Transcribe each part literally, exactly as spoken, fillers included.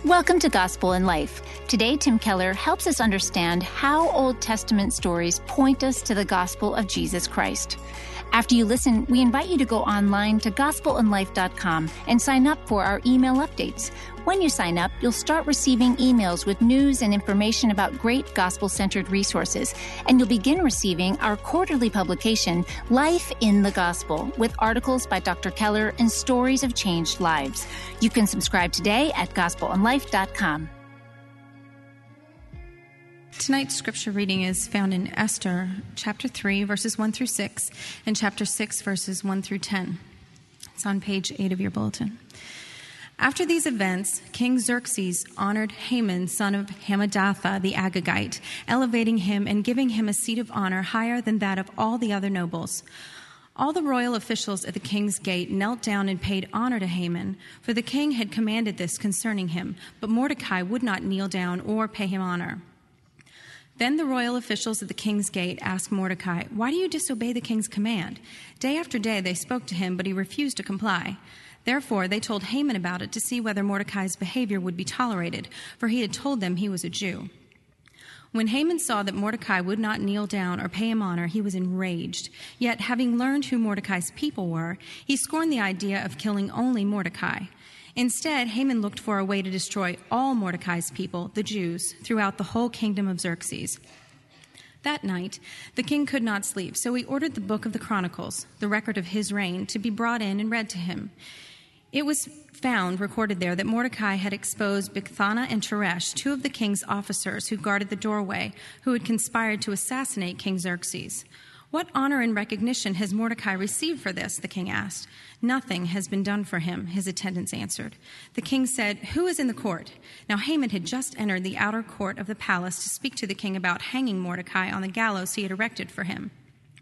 Welcome to Gospel in Life. Today, Tim Keller helps us understand how Old Testament stories point us to the gospel of Jesus Christ. After you listen, we invite you to go online to gospel in life dot com and sign up for our email updates. When you sign up, you'll start receiving emails with news and information about great gospel-centered resources, and you'll begin receiving our quarterly publication, Life in the Gospel, with articles by Doctor Keller and stories of changed lives. You can subscribe today at gospel in life dot com. Tonight's scripture reading is found in Esther, chapter three, verses one through six, and chapter six, verses one through ten. It's on page eight of your bulletin. After these events, King Xerxes honored Haman, son of Hammedatha the Agagite, elevating him and giving him a seat of honor higher than that of all the other nobles. All the royal officials at the king's gate knelt down and paid honor to Haman, for the king had commanded this concerning him, but Mordecai would not kneel down or pay him honor. Then the royal officials at the king's gate asked Mordecai, "Why do you disobey the king's command?" Day after day they spoke to him, but he refused to comply. Therefore they told Haman about it to see whether Mordecai's behavior would be tolerated, for he had told them he was a Jew. When Haman saw that Mordecai would not kneel down or pay him honor, he was enraged. Yet, having learned who Mordecai's people were, he scorned the idea of killing only Mordecai. Instead, Haman looked for a way to destroy all Mordecai's people, the Jews, throughout the whole kingdom of Xerxes. That night, the king could not sleep, so he ordered the book of the Chronicles, the record of his reign, to be brought in and read to him. It was found recorded there that Mordecai had exposed Bigthana and Teresh, two of the king's officers who guarded the doorway, who had conspired to assassinate King Xerxes. "What honor and recognition has Mordecai received for this?" the king asked. "Nothing has been done for him," his attendants answered. The king said, "Who is in the court?" Now Haman had just entered the outer court of the palace to speak to the king about hanging Mordecai on the gallows he had erected for him.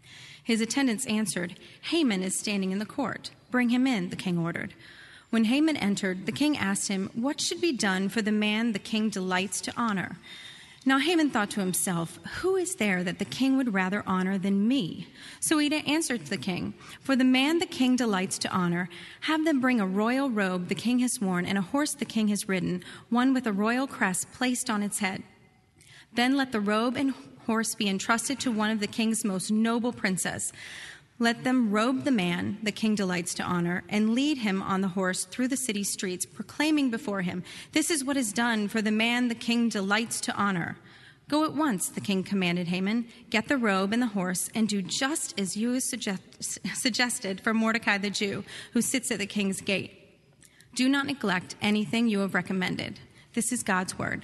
His attendants answered, "Haman is standing in the court. Bring him in," the king ordered. When Haman entered, the king asked him, "What should be done for the man the king delights to honor?" Now Haman thought to himself, "Who is there that the king would rather honor than me?" So he answered the king, "For the man the king delights to honor, have them bring a royal robe the king has worn and a horse the king has ridden, one with a royal crest placed on its head. Then let the robe and horse be entrusted to one of the king's most noble princes. Let them robe the man the king delights to honor and lead him on the horse through the city streets, proclaiming before him, 'This is what is done for the man the king delights to honor.' Go at once," the king commanded Haman. "Get the robe and the horse and do just as you suggest, suggested for Mordecai the Jew, who sits at the king's gate. Do not neglect anything you have recommended." This is God's word.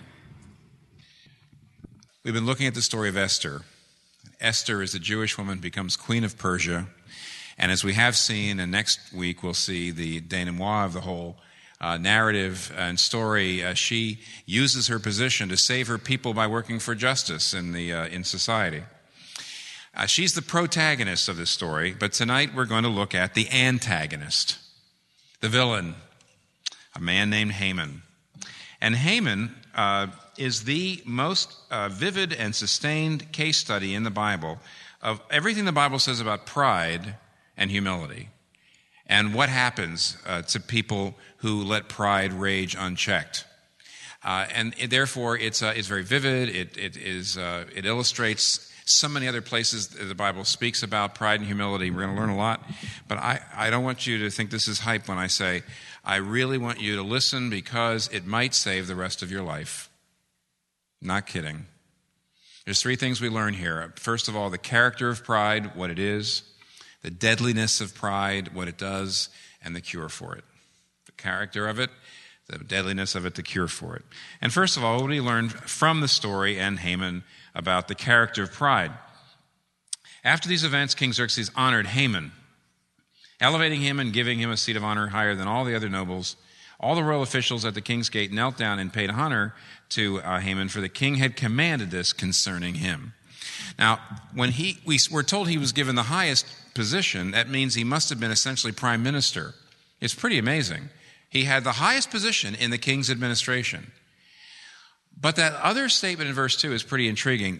We've been looking at the story of Esther. Esther is a Jewish woman, becomes queen of Persia. And as we have seen, and next week we'll see the denouement of the whole uh, narrative and story, uh, she uses her position to save her people by working for justice in, the, uh, in society. Uh, she's the protagonist of this story, but tonight we're going to look at the antagonist, the villain, a man named Haman. And Haman uh, is the most uh, vivid and sustained case study in the Bible of everything the Bible says about pride and humility and what happens uh, to people who let pride rage unchecked. Uh, and it, therefore, it's uh, it's very vivid. It it is uh, it illustrates so many other places the Bible speaks about pride and humility. We're going to learn a lot. But I, I don't want you to think this is hype when I say I really want you to listen because it might save the rest of your life. Not kidding. There's three things we learn here. First of all, the character of pride, what it is, the deadliness of pride, what it does, and the cure for it. The character of it, the deadliness of it, the cure for it. And first of all, what do we learn from the story and Haman about the character of pride? After these events, King Xerxes honored Haman, elevating him and giving him a seat of honor higher than all the other nobles. All the royal officials at the king's gate knelt down and paid honor to uh, Haman, for the king had commanded this concerning him. Now, when he we were told he was given the highest position, that means he must have been essentially prime minister. It's pretty amazing. He had the highest position in the king's administration. But that other statement in verse two is pretty intriguing.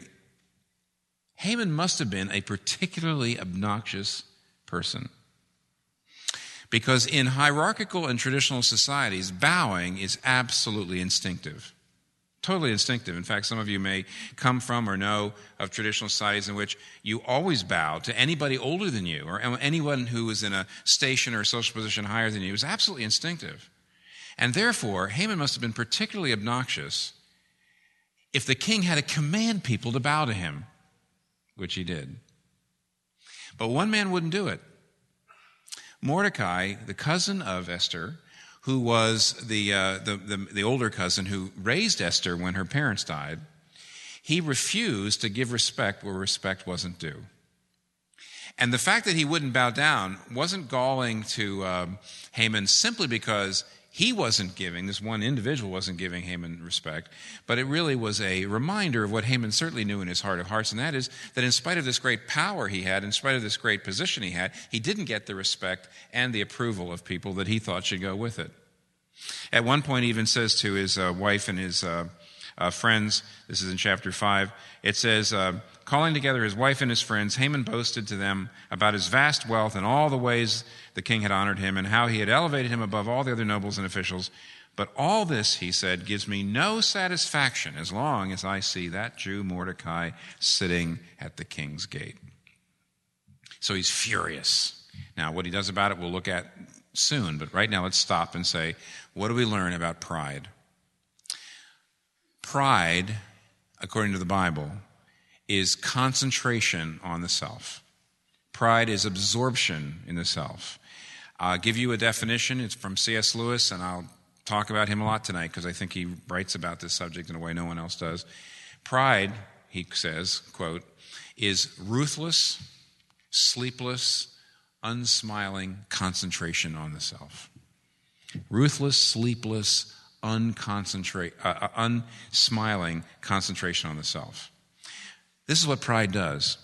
Haman must have been a particularly obnoxious person. Because in hierarchical and traditional societies, bowing is absolutely instinctive. Totally instinctive. In fact, some of you may come from or know of traditional societies in which you always bow to anybody older than you or anyone who is in a station or a social position higher than you. It was absolutely instinctive. And therefore, Haman must have been particularly obnoxious if the king had to command people to bow to him, which he did. But one man wouldn't do it. Mordecai, the cousin of Esther, who was the, uh, the, the, the older cousin who raised Esther when her parents died, he refused to give respect where respect wasn't due. And the fact that he wouldn't bow down wasn't galling to uh, Haman simply because he wasn't giving, this one individual wasn't giving Haman respect, but it really was a reminder of what Haman certainly knew in his heart of hearts, and that is that in spite of this great power he had, in spite of this great position he had, he didn't get the respect and the approval of people that he thought should go with it. At one point he even says to his uh, wife and his uh, uh, friends, this is in chapter five, it says, uh, calling together his wife and his friends, Haman boasted to them about his vast wealth and all the ways the king had honored him and how he had elevated him above all the other nobles and officials. But all this, he said, gives me no satisfaction as long as I see that Jew Mordecai sitting at the king's gate. So he's furious. Now, what he does about it we'll look at soon, but right now let's stop and say, what do we learn about pride? Pride, according to the Bible, is concentration on the self. Pride is absorption in the self. I'll give you a definition. It's from C S Lewis, and I'll talk about him a lot tonight because I think he writes about this subject in a way no one else does. Pride, he says, quote, is ruthless, sleepless, unsmiling concentration on the self. Ruthless, sleepless, unconcentrate, uh, unsmiling concentration on the self. This is what pride does.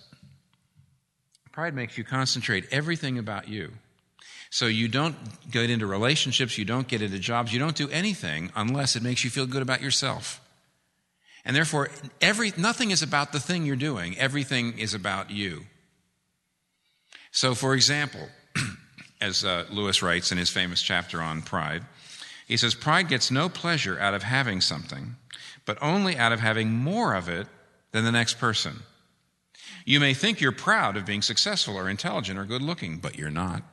Pride makes you concentrate everything about you. So you don't get into relationships, you don't get into jobs, you don't do anything unless it makes you feel good about yourself. And therefore, every nothing is about the thing you're doing. Everything is about you. So, for example, as uh, Lewis writes in his famous chapter on pride, he says, pride gets no pleasure out of having something, but only out of having more of it than the next person. You may think you're proud of being successful or intelligent or good looking, but you're not.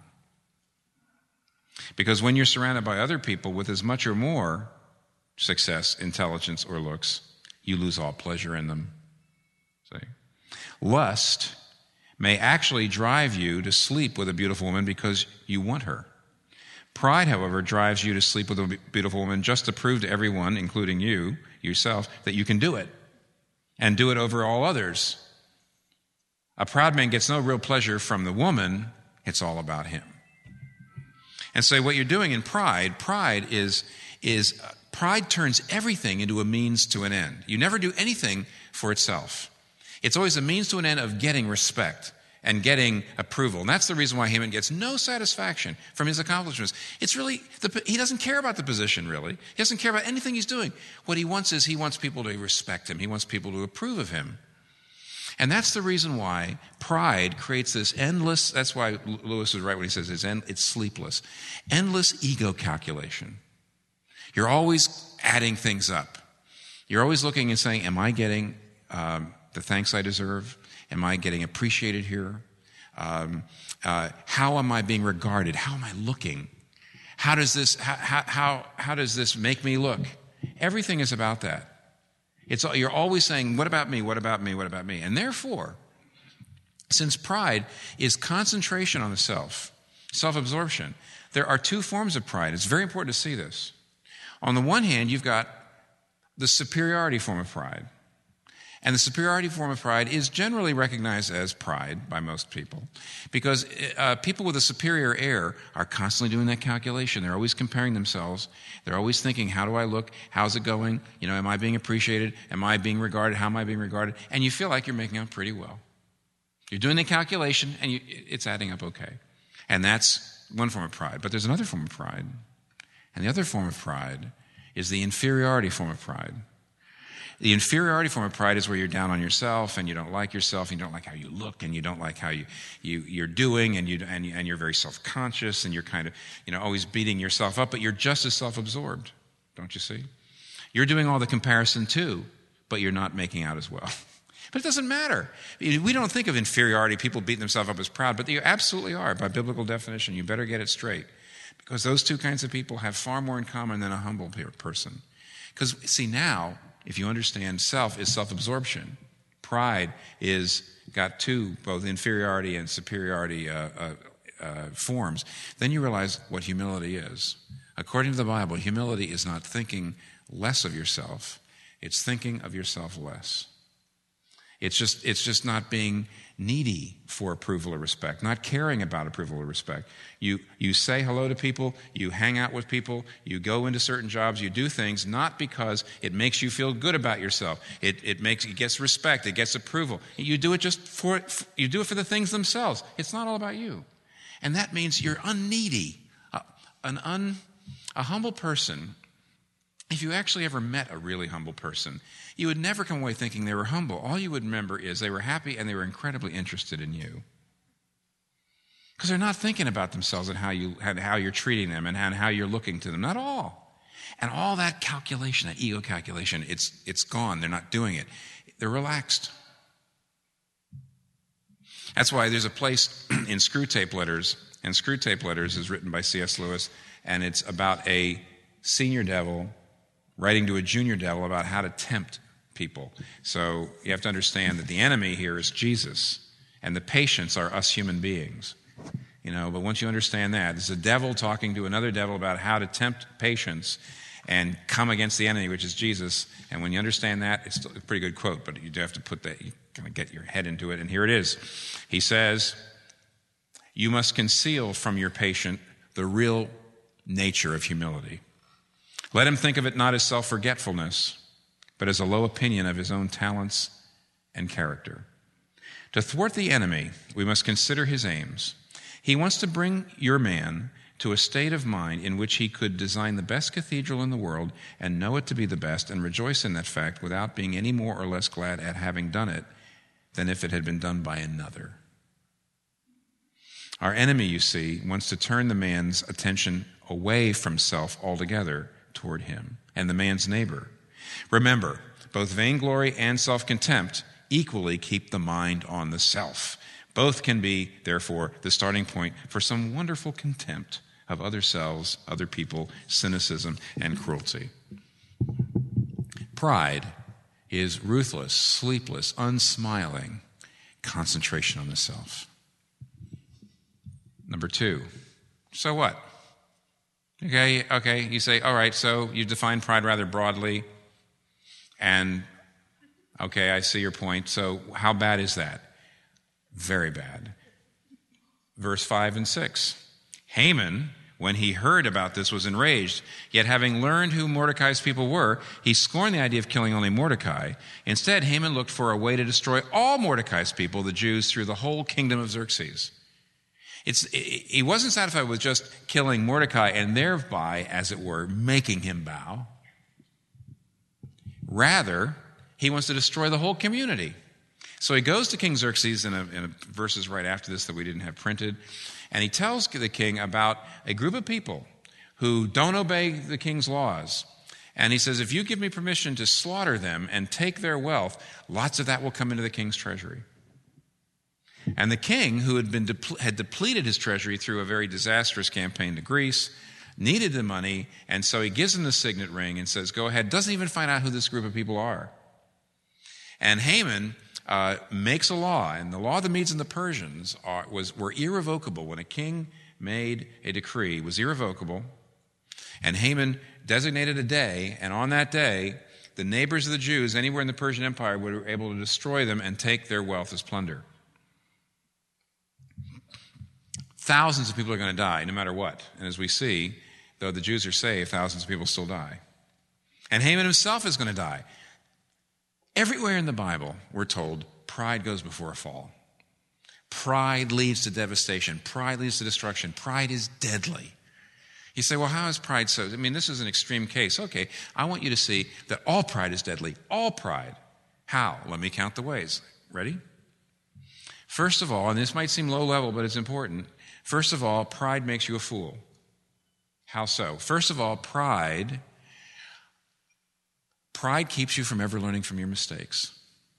Because when you're surrounded by other people with as much or more success, intelligence, or looks, you lose all pleasure in them. See? Lust may actually drive you to sleep with a beautiful woman because you want her. Pride, however, drives you to sleep with a beautiful woman just to prove to everyone, including you, yourself, that you can do it and do it over all others. A proud man gets no real pleasure from the woman. It's all about him. And so what you're doing in pride, pride is, is uh, pride turns everything into a means to an end. You never do anything for itself. It's always a means to an end of getting respect and getting approval. And that's the reason why Haman gets no satisfaction from his accomplishments. It's really, the, he doesn't care about the position, really. He doesn't care about anything he's doing. What he wants is he wants people to respect him. He wants people to approve of him. And that's the reason why pride creates this endless, that's why Lewis is right when he says it's, end, it's sleepless, endless ego calculation. You're always adding things up. You're always looking and saying, am I getting um, the thanks I deserve? Am I getting appreciated here? Um, uh, how am I being regarded? How am I looking? How does this, how, how, how does this make me look? Everything is about that. It's, you're always saying, what about me, what about me, what about me? And therefore, since pride is concentration on the self, self-absorption, there are two forms of pride. It's very important to see this. On the one hand, you've got the superiority form of pride. And the superiority form of pride is generally recognized as pride by most people because uh, people with a superior air are constantly doing that calculation. They're always comparing themselves. They're always thinking, how do I look? How's it going? You know, am I being appreciated? Am I being regarded? How am I being regarded? And you feel like you're making out pretty well. You're doing the calculation and you, it's adding up okay. And that's one form of pride. But there's another form of pride. And the other form of pride is the inferiority form of pride, The inferiority form of pride is where you're down on yourself and you don't like yourself, and you don't like how you look, and you don't like how you, you you're doing, and you and, you, and you're very self-conscious, and you're kind of, you know, always beating yourself up, but you're just as self-absorbed, don't you see? You're doing all the comparison too, but you're not making out as well. But it doesn't matter. We don't think of inferiority, people beating themselves up as proud, but you absolutely are by biblical definition. You better get it straight, because those two kinds of people have far more in common than a humble person. Because see, now, if you understand, self is self-absorption. Pride is got two, both inferiority and superiority uh, uh, uh, forms. Then you realize what humility is. According to the Bible, humility is not thinking less of yourself. It's thinking of yourself less. It's just, it's just not being needy for approval or respect, not caring about approval or respect. You, you say hello to people, you hang out with people, you go into certain jobs, you do things not because it makes you feel good about yourself. It, it makes, it gets respect, it gets approval. You do it just for, you do it for the things themselves. It's not all about you. And that means you're unneedy. Uh, an un, a humble person, if you actually ever met a really humble person, you would never come away thinking they were humble. All you would remember is they were happy and they were incredibly interested in you. Because they're not thinking about themselves and how, you, how you're treating them and how you're looking to them. Not all. And all that calculation, that ego calculation, it's, it's gone. They're not doing it. They're relaxed. That's why there's a place in Screwtape Letters, and Screwtape Letters is written by C S Lewis, and it's about a senior devil writing to a junior devil about how to tempt people. So you have to understand that the enemy here is Jesus, and the patients are us human beings. You know, but once you understand that, it's a devil talking to another devil about how to tempt patients and come against the enemy, which is Jesus. And when you understand that, it's a pretty good quote, but you do have to put that, you kind of get your head into it. And here it is. He says, "You must conceal from your patient the real nature of humility. Let him think of it not as self-forgetfulness, but as a low opinion of his own talents and character. To thwart the enemy, we must consider his aims. He wants to bring your man to a state of mind in which he could design the best cathedral in the world and know it to be the best and rejoice in that fact without being any more or less glad at having done it than if it had been done by another." Our enemy, you see, wants to turn the man's attention away from self altogether toward him and the man's neighbor. Remember, both vainglory and self-contempt equally keep the mind on the self. Both can be, therefore, the starting point for some wonderful contempt of other selves, other people, cynicism, and cruelty. Pride is ruthless, sleepless, unsmiling concentration on the self. Number two, so what? Okay, okay, you say, all right, so you define pride rather broadly, and okay, I see your point. So how bad is that? Very bad. Verse five and six. Haman, when he heard about this, was enraged, yet having learned who Mordecai's people were, he scorned the idea of killing only Mordecai. Instead, Haman looked for a way to destroy all Mordecai's people, the Jews, through the whole kingdom of Xerxes. It's, he wasn't satisfied with just killing Mordecai and thereby, as it were, making him bow. Rather, he wants to destroy the whole community. So he goes to King Xerxes in, a, in a verses right after this that we didn't have printed, and he tells the king about a group of people who don't obey the king's laws. And he says, if you give me permission to slaughter them and take their wealth, lots of that will come into the king's treasury. And the king, who had been deple- had depleted his treasury through a very disastrous campaign to Greece, needed the money, and so he gives him the signet ring and says, go ahead, doesn't even find out who this group of people are. And Haman uh, makes a law, and the law of the Medes and the Persians are, was, were irrevocable. When a king made a decree, it was irrevocable, and Haman designated a day, and on that day, the neighbors of the Jews anywhere in the Persian Empire were able to destroy them and take their wealth as plunder. Thousands of people are going to die, no matter what. And as we see, though the Jews are saved, thousands of people still die. And Haman himself is going to die. Everywhere in the Bible, we're told, pride goes before a fall. Pride leads to devastation. Pride leads to destruction. Pride is deadly. You say, well, how is pride so? I mean, this is an extreme case. Okay, I want you to see that all pride is deadly. All pride. How? Let me count the ways. Ready? First of all, and this might seem low level, but it's important. First of all, pride makes you a fool. How so? First of all, pride, pride keeps you from ever learning from your mistakes.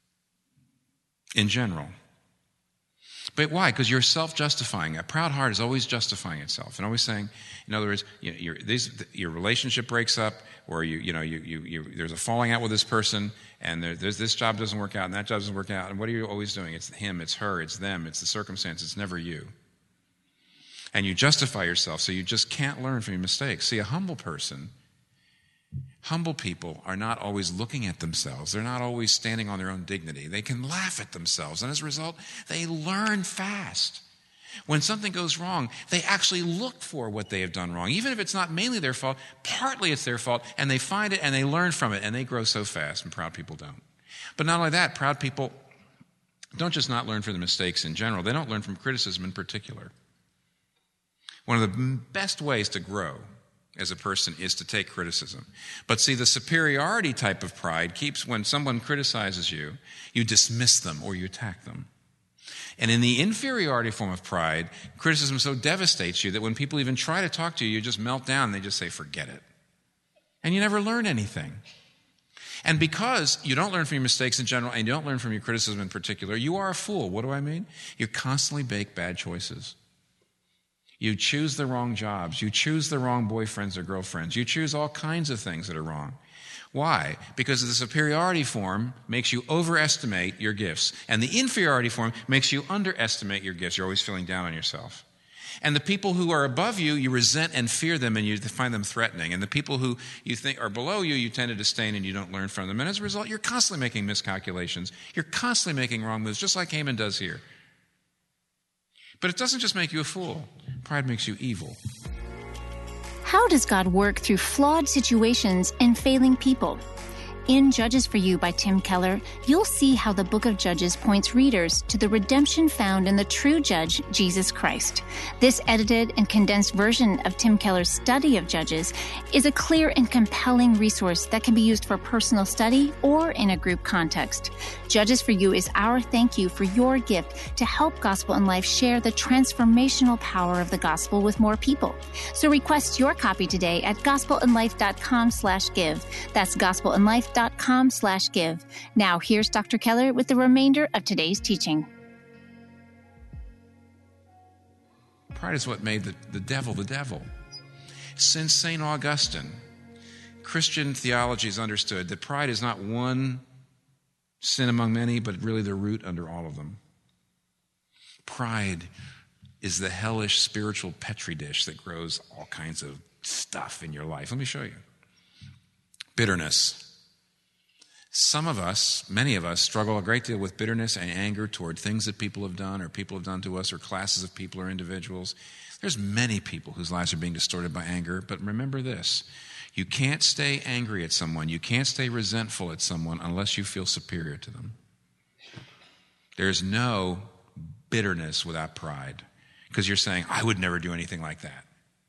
In general. But why? Because you're self-justifying. A proud heart is always justifying itself and always saying, in other words, you know, your, these, your relationship breaks up, or you, you know, you, you, you, there's a falling out with this person, and there, there's, this job doesn't work out, and that job doesn't work out. And what are you always doing? It's him, it's her, it's them, it's the circumstance. It's never you. And you justify yourself, so you just can't learn from your mistakes. See, a humble person, humble people are not always looking at themselves. They're not always standing on their own dignity. They can laugh at themselves, and as a result, they learn fast. When something goes wrong, they actually look for what they have done wrong. Even if it's not mainly their fault, partly it's their fault, and they find it and they learn from it, and they grow so fast, and proud people don't. But not only that, proud people don't just not learn from the mistakes in general, they don't learn from criticism in particular. One of the best ways to grow as a person is to take criticism. But see, the superiority type of pride keeps, when someone criticizes you, you dismiss them or you attack them. And in the inferiority form of pride, criticism so devastates you that when people even try to talk to you, you just melt down and they just say, forget it. And you never learn anything. And because you don't learn from your mistakes in general and you don't learn from your criticism in particular, you are a fool. What do I mean? You constantly make bad choices. You choose the wrong jobs. You choose the wrong boyfriends or girlfriends. You choose all kinds of things that are wrong. Why? Because the superiority form makes you overestimate your gifts. And the inferiority form makes you underestimate your gifts. You're always feeling down on yourself. And the people who are above you, you resent and fear them and you find them threatening. And the people who you think are below you, you tend to disdain and you don't learn from them. And as a result, you're constantly making miscalculations. You're constantly making wrong moves, just like Haman does here. But it doesn't just make you a fool. Pride makes you evil. How does God work through flawed situations and failing people? In Judges for You by Tim Keller, you'll see how the book of Judges points readers to the redemption found in the true judge, Jesus Christ. This edited and condensed version of Tim Keller's study of Judges is a clear and compelling resource that can be used for personal study or in a group context. Judges for You is our thank you for your gift to help Gospel in Life share the transformational power of the gospel with more people. So request your copy today at gospelinlife.com slash give. That's gospelinlife.com slash give. Now here's Doctor Keller with the remainder of today's teaching. Pride is what made the, the devil the devil. Since Saint Augustine, Christian theology has understood that pride is not one sin among many, but really the root under all of them. Pride is the hellish spiritual petri dish that grows all kinds of stuff in your life. Let me show you. Bitterness. Some of us, many of us, struggle a great deal with bitterness and anger toward things that people have done or people have done to us or classes of people or individuals. There's many people whose lives are being distorted by anger, but remember this. You can't stay angry at someone. You can't stay resentful at someone unless you feel superior to them. There's no bitterness without pride because you're saying, I would never do anything like that.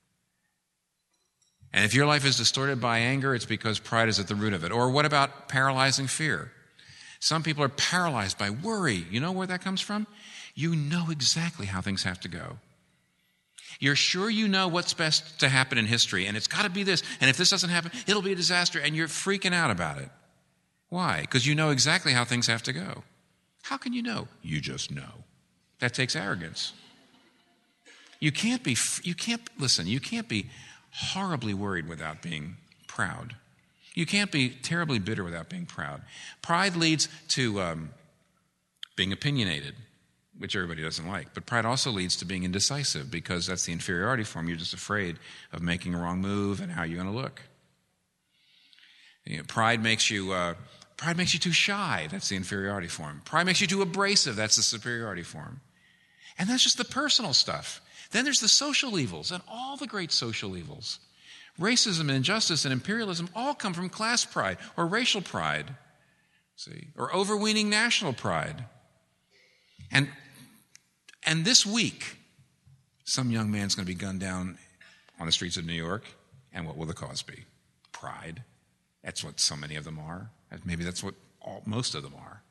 And if your life is distorted by anger, it's because pride is at the root of it. Or what about paralyzing fear? Some people are paralyzed by worry. You know where that comes from? You know exactly how things have to go. You're sure you know what's best to happen in history, and it's got to be this. And if this doesn't happen, it'll be a disaster, and you're freaking out about it. Why? Because you know exactly how things have to go. How can you know? You just know. That takes arrogance. You can't be, you can't, listen, you can't be horribly worried without being proud. You can't be terribly bitter without being proud. Pride leads to um, being opinionated, which everybody doesn't like. But pride also leads to being indecisive because that's the inferiority form. You're just afraid of making a wrong move and how you're going to look. You know, pride makes you uh, pride makes you too shy. That's the inferiority form. Pride makes you too abrasive. That's the superiority form. And that's just the personal stuff. Then there's the social evils and all the great social evils. Racism and injustice and imperialism all come from class pride or racial pride, see, or overweening national pride. And And this week, some young man's going to be gunned down on the streets of New York. And what will the cause be? Pride. That's what so many of them are. Maybe that's what all, most of them are.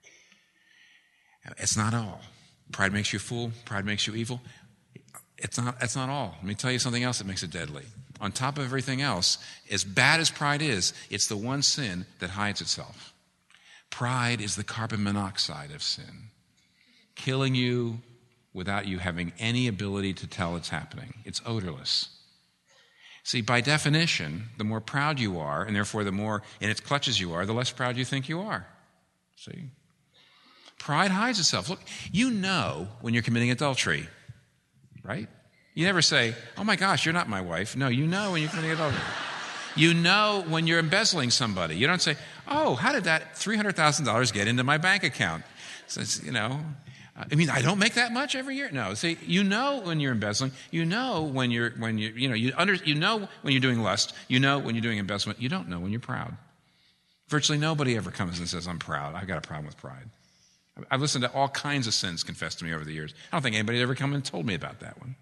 It's not all. Pride makes you a fool. Pride makes you evil. It's not, that's not all. Let me tell you something else that makes it deadly. On top of everything else, as bad as pride is, it's the one sin that hides itself. Pride is the carbon monoxide of sin, killing you without you having any ability to tell it's happening. It's odorless. See, by definition, the more proud you are, and therefore the more in its clutches you are, the less proud you think you are. See? Pride hides itself. Look, you know when you're committing adultery, right? You never say, oh my gosh, you're not my wife. No, you know when you're committing adultery. You know when you're embezzling somebody. You don't say, oh, how did that three hundred thousand dollars get into my bank account? So it's, you know... I mean, I don't make that much every year. No, see, you know when you're embezzling. You know when you're when you you know you under you know when you're doing lust. You know when you're doing embezzlement. You don't know when you're proud. Virtually nobody ever comes and says, "I'm proud. I've got a problem with pride." I've listened to all kinds of sins confessed to me over the years. I don't think anybody ever come and told me about that one.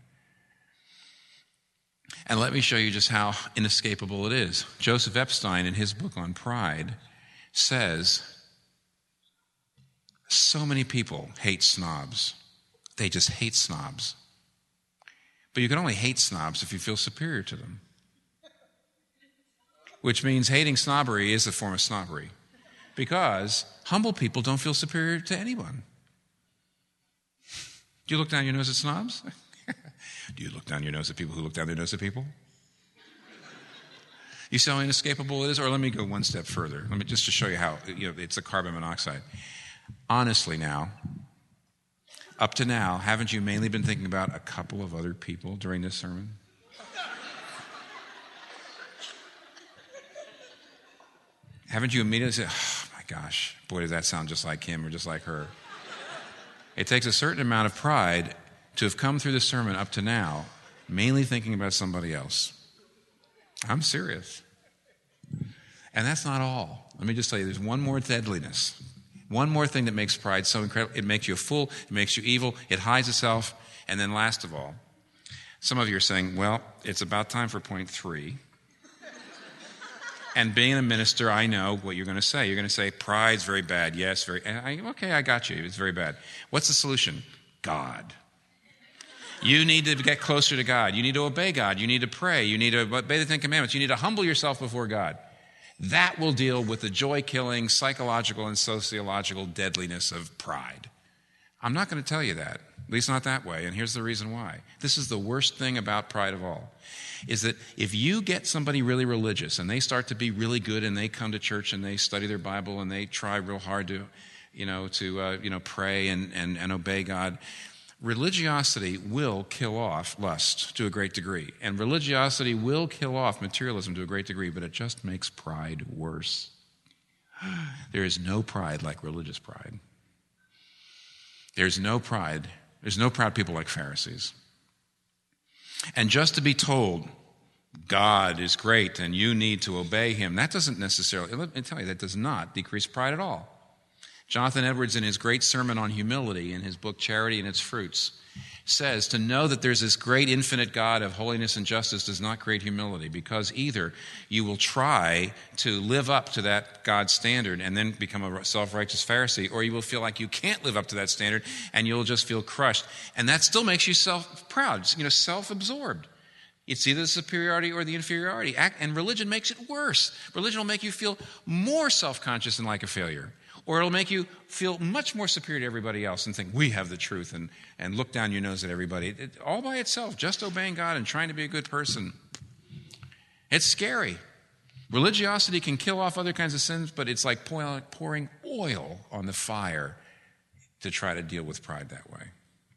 And let me show you just how inescapable it is. Joseph Epstein, in his book on pride, says, so many people hate snobs. They just hate snobs. But you can only hate snobs if you feel superior to them. Which means hating snobbery is a form of snobbery. Because humble people don't feel superior to anyone. Do you look down your nose at snobs? Do you look down your nose at people who look down their nose at people? You see how inescapable it is? Or let me go one step further. Let me just to show you how, you know, it's the carbon monoxide. Honestly now, up to now, haven't you mainly been thinking about a couple of other people during this sermon? Haven't you immediately said, oh my gosh, boy, does that sound just like him or just like her? It takes a certain amount of pride to have come through the sermon up to now, mainly thinking about somebody else. I'm serious. And that's not all. Let me just tell you, there's one more deadliness. One more thing that makes pride so incredible. It makes you a fool. It makes you evil. It hides itself. And then last of all, some of you are saying, well, it's about time for point three. And being a minister, I know what you're going to say. You're going to say, pride's very bad. Yes, very. And I, okay, I got you. It's very bad. What's the solution? God. You need to get closer to God. You need to obey God. You need to pray. You need to obey the Ten Commandments. You need to humble yourself before God. That will deal with the joy-killing, psychological and sociological deadliness of pride. I'm not going to tell you that, at least not that way, and here's the reason why. This is the worst thing about pride of all, is that if you get somebody really religious and they start to be really good and they come to church and they study their Bible and they try real hard to, you know, to uh, you know, pray and, and, and obey God, religiosity will kill off lust to a great degree. And religiosity will kill off materialism to a great degree, but it just makes pride worse. There is no pride like religious pride. There's no pride. There's no proud people like Pharisees. And just to be told God is great and you need to obey him, that doesn't necessarily, let me tell you, that does not decrease pride at all. Jonathan Edwards, in his great sermon on humility in his book Charity and Its Fruits, says to know that there's this great infinite God of holiness and justice does not create humility, because either you will try to live up to that God's standard and then become a self-righteous Pharisee, or you will feel like you can't live up to that standard and you'll just feel crushed. And that still makes you self-proud, you know, self-absorbed. It's either the superiority or the inferiority. And religion makes it worse. Religion will make you feel more self-conscious and like a failure. Or it'll make you feel much more superior to everybody else and think, we have the truth, and, and look down your nose at everybody. It, all by itself, just obeying God and trying to be a good person. It's scary. Religiosity can kill off other kinds of sins, but it's like pouring oil on the fire to try to deal with pride that way.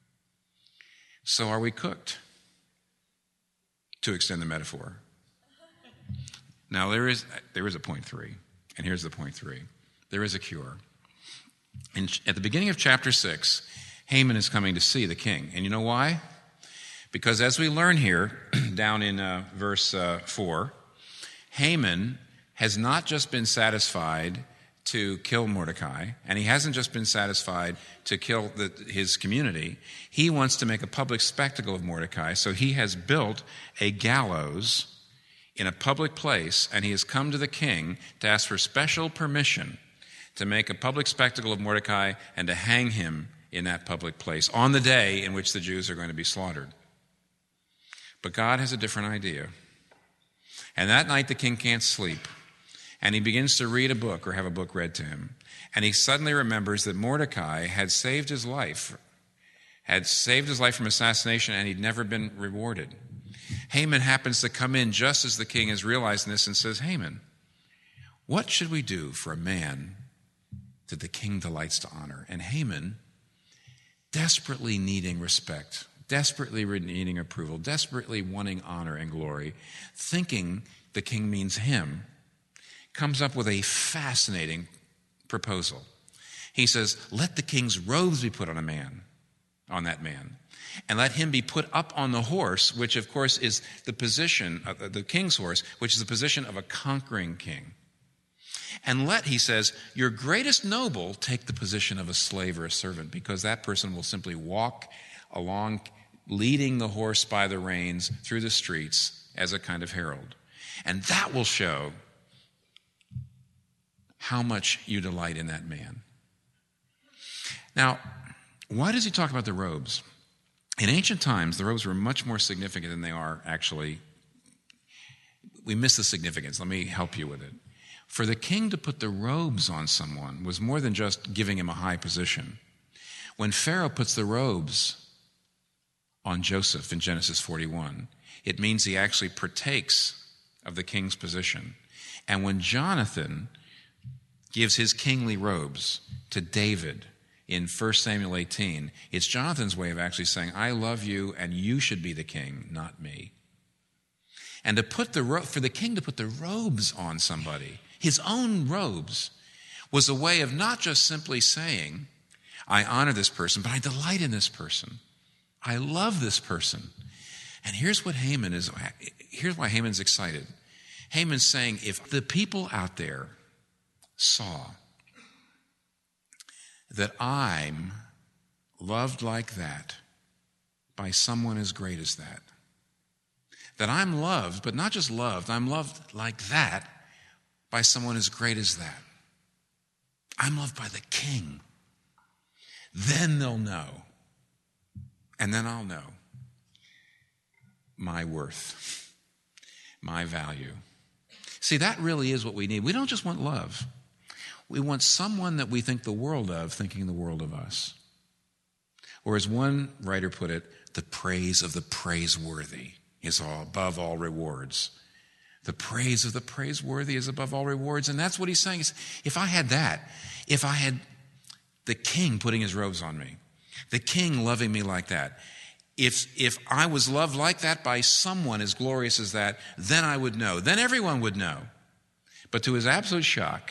So are we cooked? To extend the metaphor. Now, there is, there is a point three, and here's the point three. There is a cure. In, at the beginning of chapter six, Haman is coming to see the king. And you know why? Because as we learn here, down in uh, verse uh, four, Haman has not just been satisfied to kill Mordecai, and he hasn't just been satisfied to kill the, his community. He wants to make a public spectacle of Mordecai, so he has built a gallows in a public place, and he has come to the king to ask for special permission to make a public spectacle of Mordecai and to hang him in that public place on the day in which the Jews are going to be slaughtered. But God has a different idea. And that night the king can't sleep. And he begins to read a book or have a book read to him. And he suddenly remembers that Mordecai had saved his life, had saved his life from assassination, and he'd never been rewarded. Haman happens to come in just as the king is realizing this and says, Haman, what should we do for a man that the king delights to honor? And Haman, desperately needing respect, desperately needing approval, desperately wanting honor and glory, thinking the king means him, comes up with a fascinating proposal. He says, let the king's robes be put on a man, on that man, and let him be put up on the horse, which of course is the position, of the king's horse, which is the position of a conquering king. And let, he says, your greatest noble take the position of a slave or a servant, because that person will simply walk along, leading the horse by the reins through the streets as a kind of herald. And that will show how much you delight in that man. Now, why does he talk about the robes? In ancient times, the robes were much more significant than they are actually. We miss the significance. Let me help you with it. For the king to put the robes on someone was more than just giving him a high position. When Pharaoh puts the robes on Joseph in Genesis forty-one, it means he actually partakes of the king's position. And when Jonathan gives his kingly robes to David in First Samuel eighteen, it's Jonathan's way of actually saying, I love you and you should be the king, not me. And to put the ro- for the king to put the robes on somebody, his own robes, was a way of not just simply saying, I honor this person, but I delight in this person. I love this person. And here's what Haman is, here's why Haman's excited. Haman's saying, if the people out there saw that I'm loved like that by someone as great as that, that I'm loved, but not just loved, I'm loved like that by someone as great as that. I'm loved by the king. Then they'll know, and then I'll know my worth, my value. See, that really is what we need. We don't just want love. We want someone that we think the world of thinking the world of us. Or as one writer put it, the praise of the praiseworthy is all above all rewards. The praise of the praiseworthy is above all rewards. And that's what he's saying. If I had that, if I had the king putting his robes on me, the king loving me like that, if if I was loved like that by someone as glorious as that, then I would know. Then everyone would know. But to his absolute shock,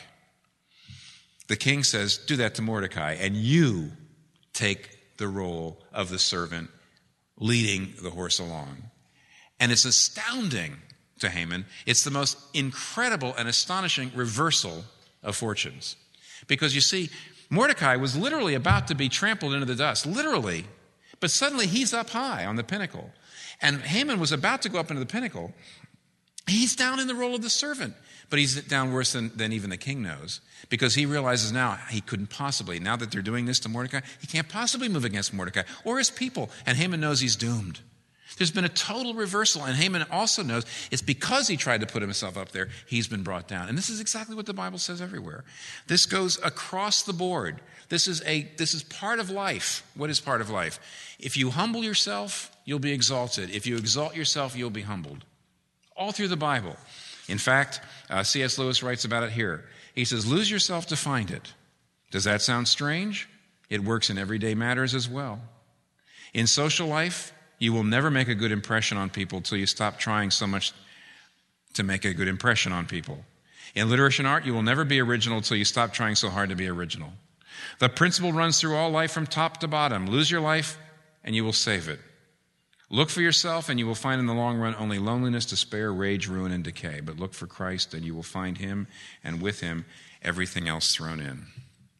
the king says, do that to Mordecai, and you take the role of the servant leading the horse along. And it's astounding to Haman. It's the most incredible and astonishing reversal of fortunes. Because you see, Mordecai was literally about to be trampled into the dust, literally. But suddenly he's up high on the pinnacle. And Haman was about to go up into the pinnacle. He's down in the role of the servant. But he's down worse than, than even the king knows. Because he realizes now he couldn't possibly, now that they're doing this to Mordecai, he can't possibly move against Mordecai or his people. And Haman knows he's doomed. There's been a total reversal. And Haman also knows it's because he tried to put himself up there, he's been brought down. And this is exactly what the Bible says everywhere. This goes across the board. This is a this is part of life. What is part of life? If you humble yourself, you'll be exalted. If you exalt yourself, you'll be humbled. All through the Bible. In fact, uh, C S Lewis writes about it here. He says, lose yourself to find it. Does that sound strange? It works in everyday matters as well. In social life, you will never make a good impression on people until you stop trying so much to make a good impression on people. In literature and art, you will never be original until you stop trying so hard to be original. The principle runs through all life from top to bottom. Lose your life and you will save it. Look for yourself, and you will find in the long run only loneliness, despair, rage, ruin, and decay. But look for Christ, and you will find him, and with him, everything else thrown in.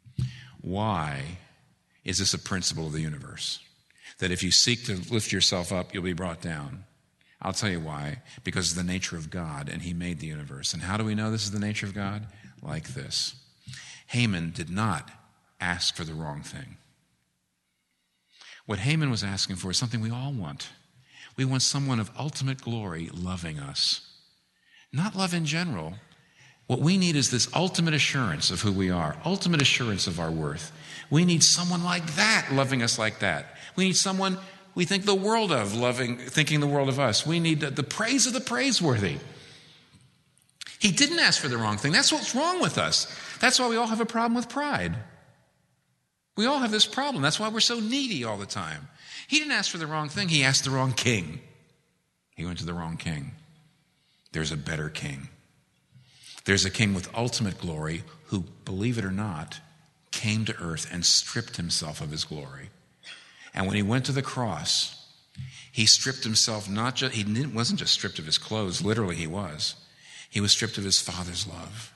Why is this a principle of the universe? That if you seek to lift yourself up, you'll be brought down. I'll tell you why. Because of the nature of God, and he made the universe. And how do we know this is the nature of God? Like this. Haman did not ask for the wrong thing. What Haman was asking for is something we all want. We want someone of ultimate glory loving us. Not love in general. What we need is this ultimate assurance of who we are, ultimate assurance of our worth. We need someone like that loving us like that. We need someone we think the world of, loving, thinking the world of us. We need the, the praise of the praiseworthy. He didn't ask for the wrong thing. That's what's wrong with us. That's why we all have a problem with pride. We all have this problem. That's why we're so needy all the time. He didn't ask for the wrong thing. He asked the wrong king. He went to the wrong king. There's a better king. There's a king with ultimate glory who, believe it or not, came to earth and stripped himself of his glory. And when he went to the cross, he stripped himself not just, he didn't, wasn't just stripped of his clothes, literally he was. He was stripped of his Father's love.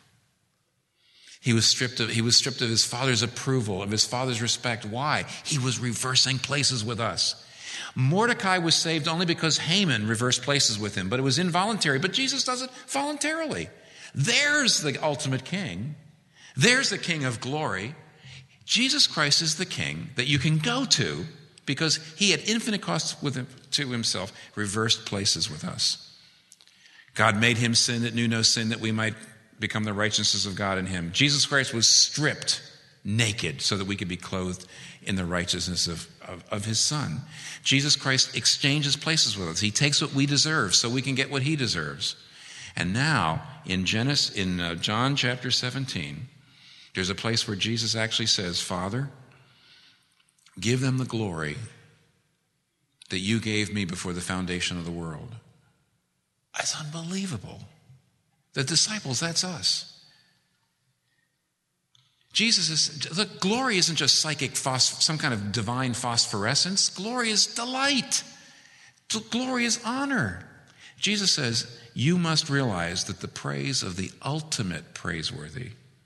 He was stripped of, he was stripped of his Father's approval, of his Father's respect. Why? He was reversing places with us. Mordecai was saved only because Haman reversed places with him, but it was involuntary. But Jesus does it voluntarily. There's the ultimate king. There's the King of glory. Jesus Christ is the king that you can go to because he at infinite cost with him, to himself reversed places with us. God made him sin that knew no sin, that we might become the righteousness of God in him. Jesus Christ was stripped naked so that we could be clothed in the righteousness of, of, of his Son. Jesus Christ exchanges places with us. He takes what we deserve so we can get what he deserves. And now in Genesis, in uh, John chapter seventeen, there's a place where Jesus actually says, Father, give them the glory that you gave me before the foundation of the world. That's unbelievable. The disciples, that's us. Jesus is, look, glory isn't just psychic, phos, some kind of divine phosphorescence. Glory is delight. Glory is honor. Jesus says, you must realize that the praise of the ultimate praiseworthy,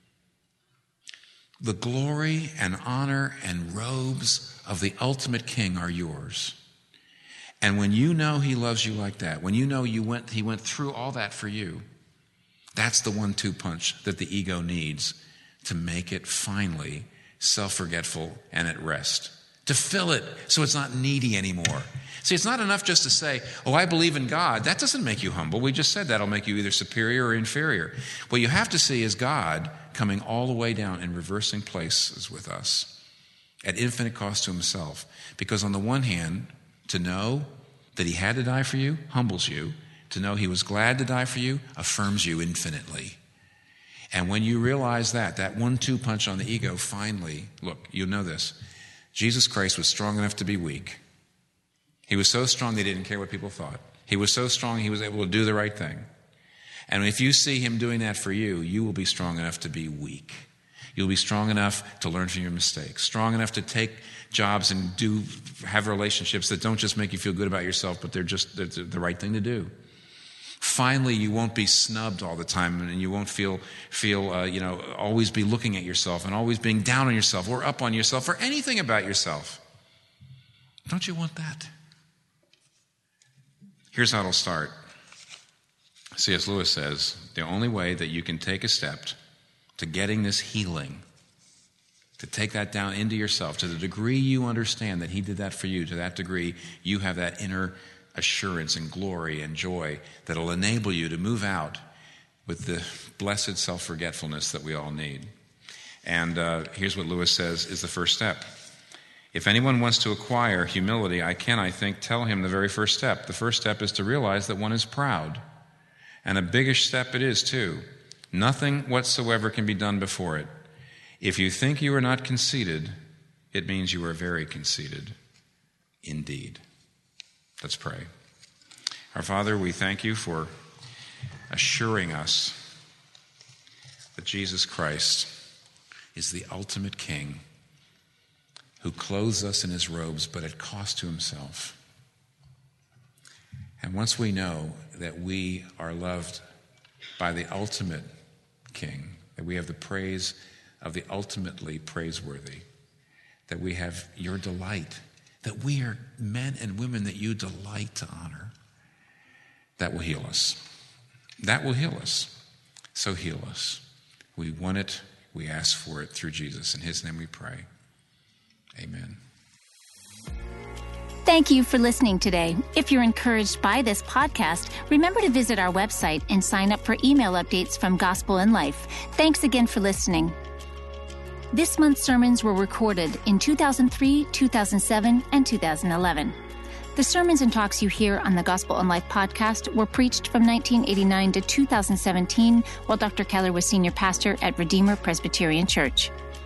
the glory and honor and robes of the ultimate king are yours. And when you know he loves you like that, when you know you went, he went through all that for you, that's the one two punch that the ego needs to make it finally self-forgetful and at rest. To fill it so it's not needy anymore. See, it's not enough just to say, oh, I believe in God. That doesn't make you humble. We just said that'll make you either superior or inferior. What you have to see is God coming all the way down and reversing places with us at infinite cost to himself. Because on the one hand, to know that he had to die for you humbles you. To know he was glad to die for you affirms you infinitely. And when you realize that, that one two punch on the ego, finally, look, you know this. Jesus Christ was strong enough to be weak. He was so strong they didn't care what people thought. He was so strong he was able to do the right thing. And if you see him doing that for you, you will be strong enough to be weak. You'll be strong enough to learn from your mistakes, strong enough to take jobs and do have relationships that don't just make you feel good about yourself, but they're just they're the right thing to do. Finally, you won't be snubbed all the time, and you won't feel, feel uh, you know, always be looking at yourself and always being down on yourself or up on yourself or anything about yourself. Don't you want that? Here's how it'll start. C S Lewis says, the only way that you can take a step to getting this healing, to take that down into yourself, to the degree you understand that he did that for you, to that degree you have that inner assurance and glory and joy that'll enable you to move out with the blessed self-forgetfulness that we all need. And uh, here's what Lewis says is the first step. If anyone wants to acquire humility, I can, I think, tell him the very first step. The first step is to realize that one is proud. And a biggish step it is, too. Nothing whatsoever can be done before it. If you think you are not conceited, it means you are very conceited indeed. Let's pray. Our Father, we thank you for assuring us that Jesus Christ is the ultimate King who clothes us in his robes, but at cost to himself. And once we know that we are loved by the ultimate King, that we have the praise of the ultimately praiseworthy, that we have your delight, that we are men and women that you delight to honor, that will heal us. That will heal us. So heal us. We want it. We ask for it through Jesus. In his name we pray. Amen. Thank you for listening today. If you're encouraged by this podcast, remember to visit our website and sign up for email updates from Gospel in Life. Thanks again for listening. This month's sermons were recorded in two thousand three, two thousand seven, and two thousand eleven. The sermons and talks you hear on the Gospel in Life podcast were preached from nineteen eighty-nine to two thousand seventeen while Doctor Keller was senior pastor at Redeemer Presbyterian Church.